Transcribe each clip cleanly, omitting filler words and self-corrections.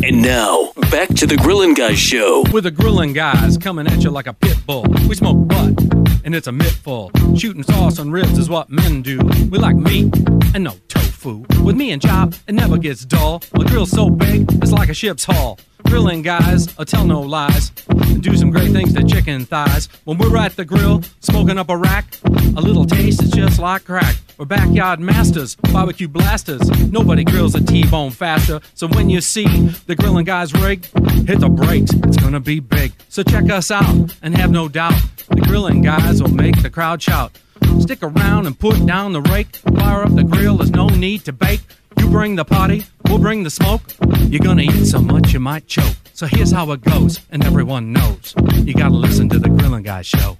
And now, back to the Grillin' Guys show. With the Grillin' Guys coming at you like a pit bull. We smoke butt, and it's a mittful. Shooting sauce on ribs is what men do. We like meat and no tofu. With me and Chop, it never gets dull. My grill's so big, it's like a ship's hull. Grillin' Guys, I'll tell no lies, and do some great things to chicken thighs. When we're at the grill, smoking up a rack, a little taste is just like crack. We're backyard masters, barbecue blasters. Nobody grills a T-bone faster. So when you see the Grillin' Guys rig, hit the brakes, it's gonna be big. So check us out, and have no doubt, the Grillin' Guys will make the crowd shout. Stick around and put down the rake. Fire up the grill, there's no need to bake. You bring the party, we'll bring the smoke. You're gonna eat so much you might choke. So here's how it goes, and everyone knows. You gotta listen to the Grillin' Guys show.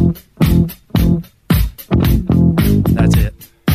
That's it.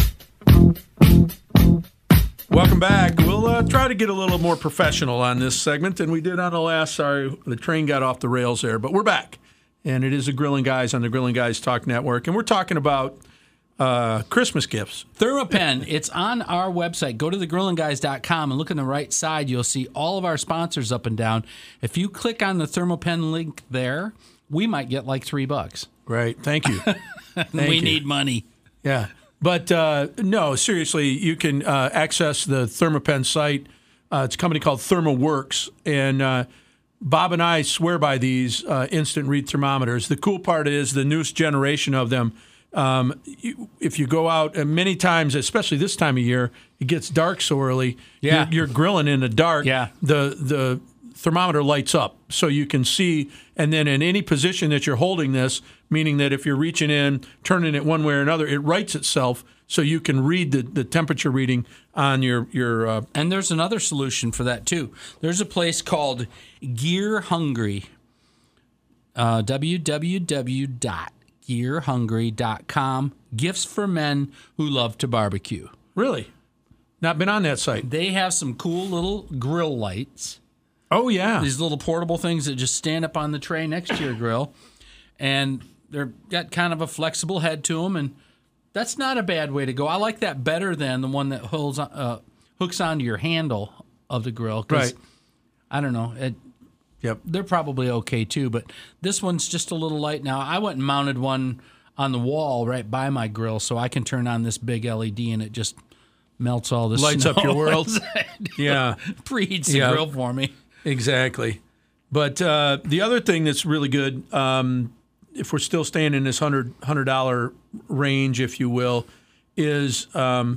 Welcome back. We'll try to get a little more professional on this segment than we did on the last. Sorry, the train got off the rails there, but we're back. And it is the Grillin' Guys on the Grillin' Guys Talk Network. And we're talking about Christmas gifts. ThermoPen, it's on our website. Go to thegrillandguys.com and look on the right side. You'll see all of our sponsors up and down. If you click on the ThermoPen link there, we might get like $3. Right. Thank you. We need money. Yeah. But no, seriously, you can access the ThermoPen site. It's a company called ThermoWorks. And Bob and I swear by these instant read thermometers. The cool part is the newest generation of them. If you go out, and many times, especially this time of year, it gets dark so early. Yeah. You're grilling in the dark. Yeah. The thermometer lights up so you can see, and then in any position that you're holding this, meaning that if you're reaching in, turning it one way or another, it writes itself so you can read the temperature reading on your And there's another solution for that, too. There's a place called Gear Hungry, www.gearhungry.com. Gifts for men who love to barbecue. Really? Not been on that site. They have some cool little grill lights. Oh, yeah. These little portable things that just stand up on the tray next to your grill. And they're got kind of a flexible head to them, and that's not a bad way to go. I like that better than the one that hooks onto your handle of the grill. Right. I don't know. Yep. They're probably okay, too, but this one's just a little light. Now, I went and mounted one on the wall right by my grill, so I can turn on this big LED, and it just melts all the Lights snow. up your world. Yeah. Preheats the grill for me. Exactly. But the other thing that's really good, if we're still staying in this $100 range, if you will, is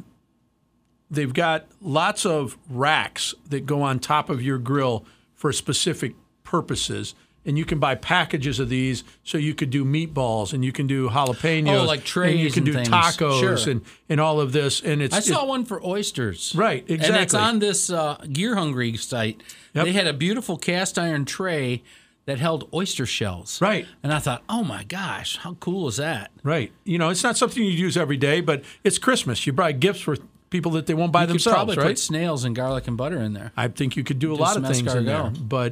they've got lots of racks that go on top of your grill for specific purposes. And you can buy packages of these, so you could do meatballs and you can do jalapenos. Oh, like trays and you can do things. tacos Sure. and all of this. And I saw one for oysters. Right, exactly. And it's on this Gear Hungry site. Yep. They had a beautiful cast iron tray that held oyster shells. Right. And I thought, oh my gosh, how cool is that? Right. You know, it's not something you use every day, but it's Christmas. You buy gifts for people that they won't buy You could themselves, probably right? put snails and garlic and butter in there. I think you could do a Do lot some of things in there. escargot. But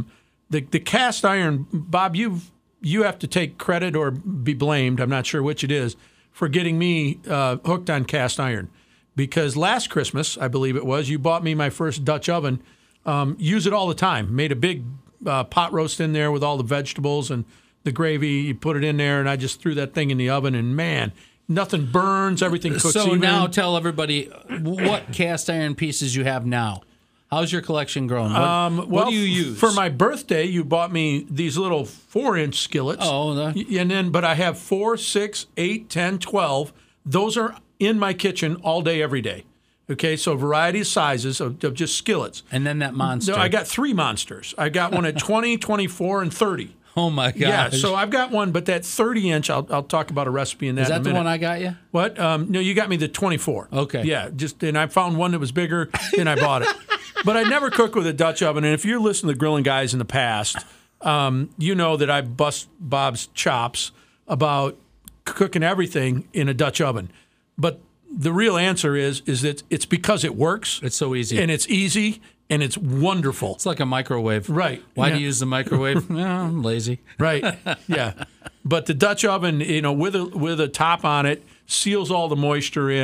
the cast iron, Bob, you have to take credit or be blamed, I'm not sure which it is, for getting me hooked on cast iron. Because last Christmas, I believe it was, you bought me my first Dutch oven. Use it all the time. Made a big pot roast in there with all the vegetables and the gravy. You put it in there, and I just threw that thing in the oven, and man, nothing burns. Everything cooks So even. now tell everybody what cast iron pieces you have now. How's your collection growing? What do you use? For my birthday, you bought me these little 4-inch skillets. But I have 4, 6, 8, 10, 12. Those are in my kitchen all day, every day. Okay, so a variety of sizes of just skillets. And then that monster. No, I got 3 monsters. I got one at 20, 24, and 30. Oh, my gosh. Yeah, so I've got one, but that 30-inch, I'll talk about a recipe in that in a minute. Is that the one I got you? What? No, you got me the 24. Okay. Yeah, and I found one that was bigger, and I bought it. But I never cooked with a Dutch oven, and if you're listening to Grillin' Guys in the past, you know that I bust Bob's chops about cooking everything in a Dutch oven. But the real answer is that it's because it works. It's so easy. And it's easy, and it's wonderful. It's like a microwave. Right. Why Yeah. do you use the microwave? I'm lazy. Right. Yeah. But the Dutch oven, with a top on it, seals all the moisture in,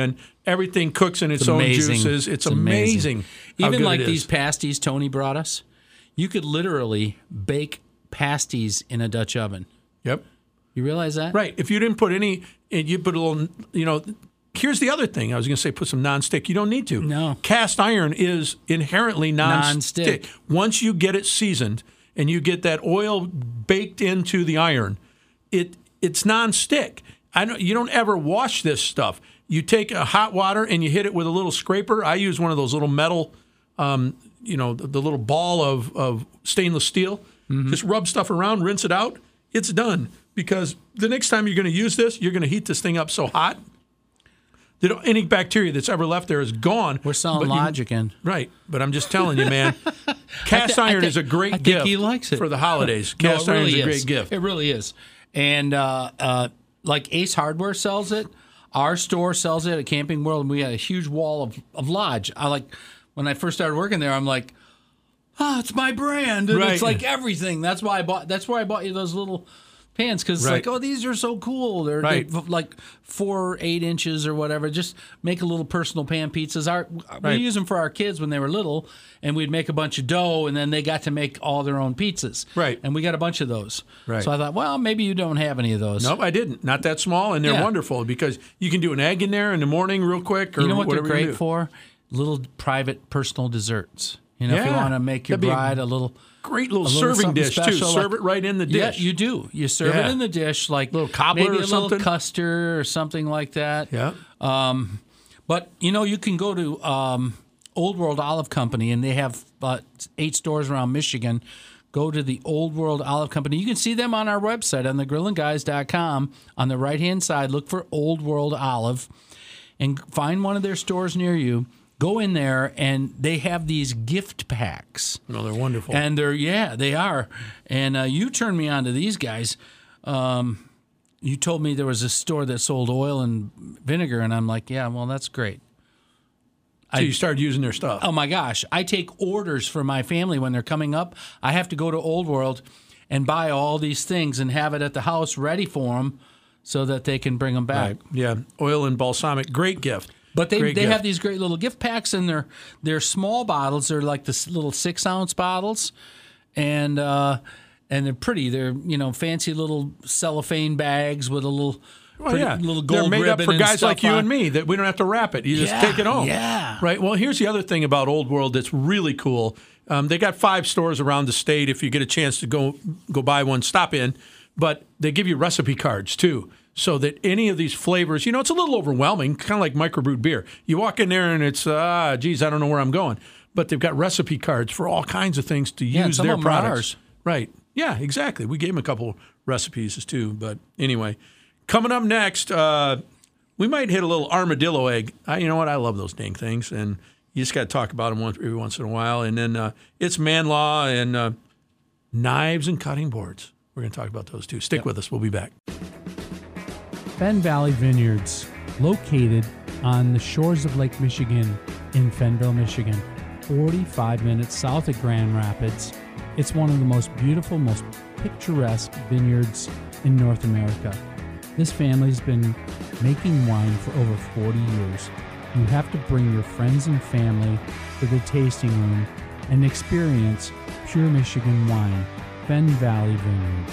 Everything cooks in its own amazing. juices. It's amazing. How Even good like it is. these pasties Tony brought us, you could literally bake pasties in a Dutch oven. Yep. You realize that? Right. If you didn't put any, and you put a little, here's the other thing. I was going to say put some nonstick. You don't need to. No. Cast iron is inherently nonstick. Once you get it seasoned and you get that oil baked into the iron, it's nonstick. You don't ever wash this stuff. You take a hot water and you hit it with a little scraper. I use one of those little metal, the little ball of stainless steel. Mm-hmm. Just rub stuff around, rinse it out. It's done. Because the next time you're going to use this, you're going to heat this thing up so hot that any bacteria that's ever left there is gone. We're selling logic in. Right. But I'm just telling you, man, cast iron is a great gift. He likes it for the holidays. Cast iron is a great gift. It really is. And like Ace Hardware sells it. Our store sells it at Camping World, and we had a huge wall of Lodge. When I first started working there, I'm like, it's my brand. And it's like everything. That's why I bought you those little pans, because it's like, these are so cool. They're like 4 or 8 inches or whatever. Just make a little personal pan pizzas. We use them for our kids when they were little, and we'd make a bunch of dough, and then they got to make all their own pizzas. Right. And we got a bunch of those. Right. So I thought, well, maybe you don't have any of those. Nope, I didn't. Not that small, and they're wonderful because you can do an egg in there in the morning real quick. Or you know what they're great for? Little private personal desserts. If you want to make your bride a little... Great little serving dish, too. Serve it right in the dish. Yeah, you do. You serve it in the dish, like little cobbler maybe or something. Little custard or something like that. Yeah. But, you can go to Old World Olive Company, and they have 8 stores around Michigan. Go to the Old World Olive Company. You can see them on our website, on thegrillandguys.com. On the right-hand side, look for Old World Olive and find one of their stores near you. Go in there, and they have these gift packs. No, they're wonderful. And they are. And you turned me on to these guys. You told me there was a store that sold oil and vinegar, and I'm like, yeah, well, that's great. So you started using their stuff. Oh, my gosh. I take orders for my family when they're coming up. I have to go to Old World and buy all these things and have it at the house ready for them so that they can bring them back. Right. Yeah, oil and balsamic, great gift. But they have these great little gift packs, and they're small bottles. They're like the little 6-ounce bottles, and they're pretty. They're fancy little cellophane bags with a little little gold They're made up ribbon for and guys stuff like you on. and me that we don't have to wrap it. You just take it home. Yeah. Right. Well, here's the other thing about Old World that's really cool. They got 5 stores around the state. If you get a chance to go buy one, stop in. But they give you recipe cards too. So that any of these flavors, it's a little overwhelming, kind of like microbrewed beer. You walk in there and it's, geez, I don't know where I'm going. But they've got recipe cards for all kinds of things to use some their of them are products. ours. Right. Yeah, exactly. We gave them a couple recipes too. But anyway, coming up next, we might hit a little armadillo egg. You know what? I love those dang things. And you just got to talk about them every once in a while. And then it's man law and knives and cutting boards. We're going to talk about those too. Stick with us. We'll be back. Fenn Valley Vineyards, located on the shores of Lake Michigan in Fennville, Michigan, 45 minutes south of Grand Rapids. It's one of the most beautiful, most picturesque vineyards in North America. This family's been making wine for over 40 years. You have to bring your friends and family to the tasting room and experience pure Michigan wine. Fenn Valley Vineyards.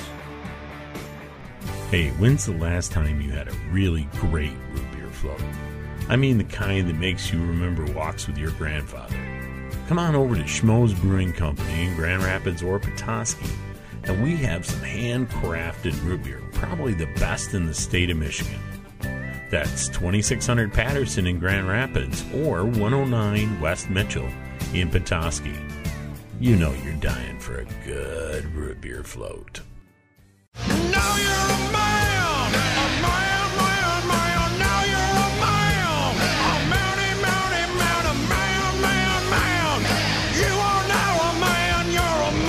Hey, when's the last time you had a really great root beer float? I mean the kind that makes you remember walks with your grandfather. Come on over to Schmoes Brewing Company in Grand Rapids or Petoskey, and we have some handcrafted root beer, probably the best in the state of Michigan. That's 2600 Patterson in Grand Rapids or 109 West Mitchell in Petoskey. You know you're dying for a good root beer float. Now you're a man, man. Now you're a man, man. You are now a man, you're a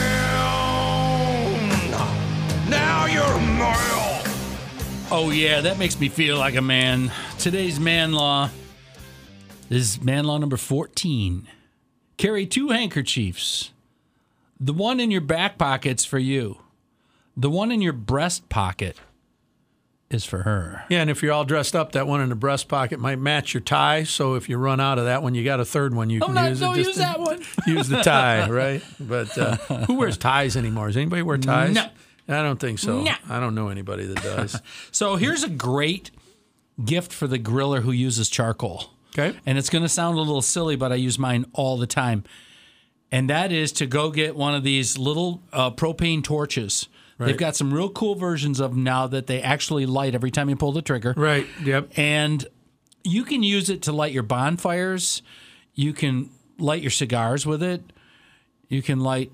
man. Now you're a man. Oh, yeah, that makes me feel like a man. Today's man law is man law number 14. Carry 2 handkerchiefs. The one in your back pocket's for you. The one in your breast pocket is for her. Yeah, and if you're all dressed up, that one in the breast pocket might match your tie. So if you run out of that one, you got a third one you can use. Don't use that one. Use the tie, right? But who wears ties anymore? Does anybody wear ties? No. I don't think so. No. I don't know anybody that does. So here's a great gift for the griller who uses charcoal. Okay. And it's going to sound a little silly, but I use mine all the time. And that is to go get one of these little propane torches. Right. They've got some real cool versions of them now that they actually light every time you pull the trigger. Right, yep. And you can use it to light your bonfires. You can light your cigars with it. You can light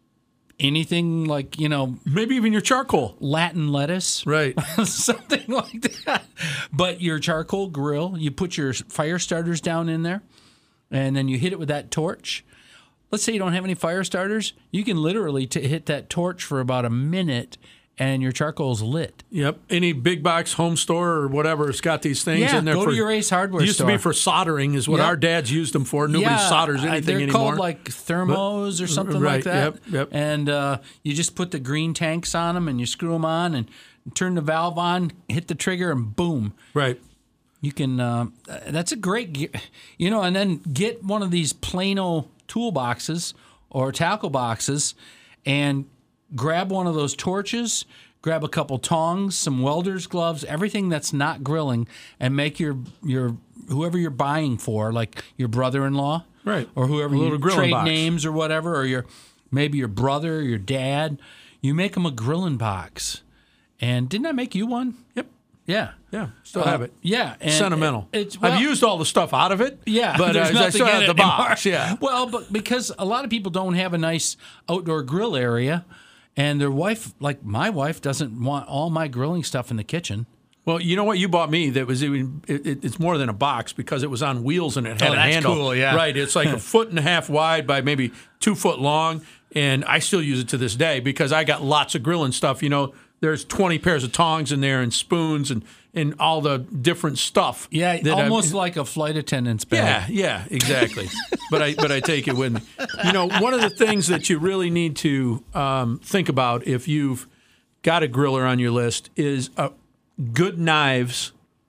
anything like, maybe even your charcoal. Latin lettuce. Right. Something like that. But your charcoal grill, you put your fire starters down in there, and then you hit it with that torch. Let's say you don't have any fire starters. You can literally hit that torch for about a minute, and your charcoal's lit. Yep. Any big box home store or whatever has got these things in there. Go to your Ace Hardware store. Used to be for soldering is what our dads used them for. Nobody solders anything they're anymore. Called like thermos or something like that. Yep. And you just put the green tanks on them, and you screw them on, and turn the valve on, hit the trigger, and boom. Right. You can. That's a great, and then get one of these Plano toolboxes or tackle boxes, and grab one of those torches, grab a couple tongs, some welder's gloves, everything that's not grilling, and make your whoever you're buying for, like your brother-in-law, right, or whoever you trade box. names or whatever, or maybe your brother, or your dad. You make them a grilling box. And didn't I make you one? Yep. Yeah. Yeah. Still have it. Yeah. And sentimental. It's I've used all the stuff out of it. Yeah. But there's I nothing still in have it the anymore. box. Yeah. Well, but because a lot of people don't have a nice outdoor grill area, and their wife, like my wife, doesn't want all my grilling stuff in the kitchen. Well, you know what you bought me that was even it's more than a box because it was on wheels and it had a that's handle. cool, yeah. Right. It's like 1.5 feet wide by maybe 2 foot long. And I still use it to this day because I got lots of grilling stuff. There's 20 pairs of tongs in there and spoons and all the different stuff. Yeah, almost like a flight attendant's bag. Yeah, exactly. but I take it with me. One of the things that you really need to think about if you've got a griller on your list is good knives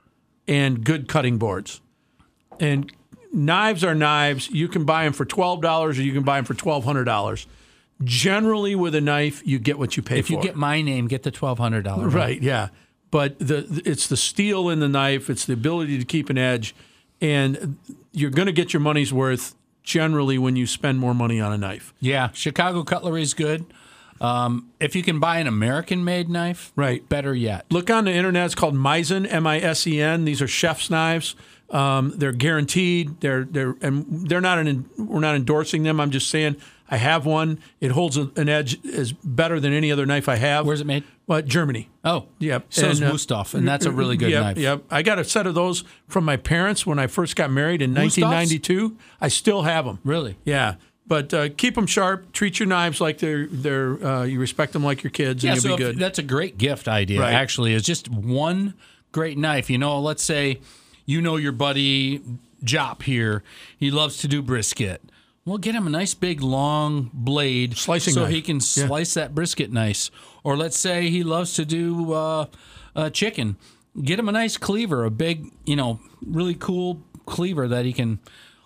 and good cutting boards. And knives are knives. You can buy them for $12 or you can buy them for $1,200. Generally, with a knife, you get what you pay for. If you get my name, get the $1,200. Right, yeah. But it's the steel in the knife. It's the ability to keep an edge. And you're going to get your money's worth generally when you spend more money on a knife. Yeah, Chicago cutlery is good. If you can buy an American-made knife, right, better yet. Look on the internet. It's called Misen, M-I-S-E-N. These are chef's knives. They're guaranteed. We're not endorsing them. I'm just saying I have one. It holds an edge is better than any other knife I have. Where's it made? Germany. Oh, yep. So is Wusthof, and that's a really good knife. Yep. I got a set of those from my parents when I first got married in 1992. I still have them. Really? Yeah. But keep them sharp. Treat your knives like they're you respect them like your kids, and you'll be good. That's a great gift idea. Right. Actually, is just one great knife. Let's say your buddy Jop here. He loves to do brisket. Well, get him a nice big long blade Slicing so knife. he can slice that brisket nice. Or let's say he loves to do chicken. Get him a nice cleaver, a big, really cool cleaver that he can.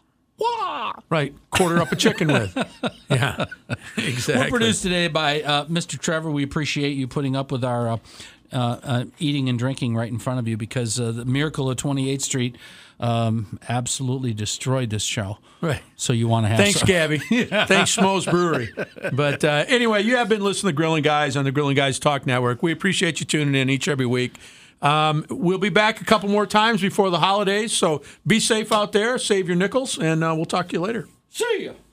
Right, quarter up a chicken with. Yeah, exactly. We're produced today by Mr. Trevor. We appreciate you putting up with our eating and drinking right in front of you because the miracle of 28th Street absolutely destroyed this show. Right. So you want to have Thanks, some. Gabby. Thanks, Schmoes Brewery. But anyway, you have been listening to Grilling Guys on the Grilling Guys Talk Network. We appreciate you tuning in every week. We'll be back a couple more times before the holidays, so be safe out there, save your nickels, and we'll talk to you later. See ya.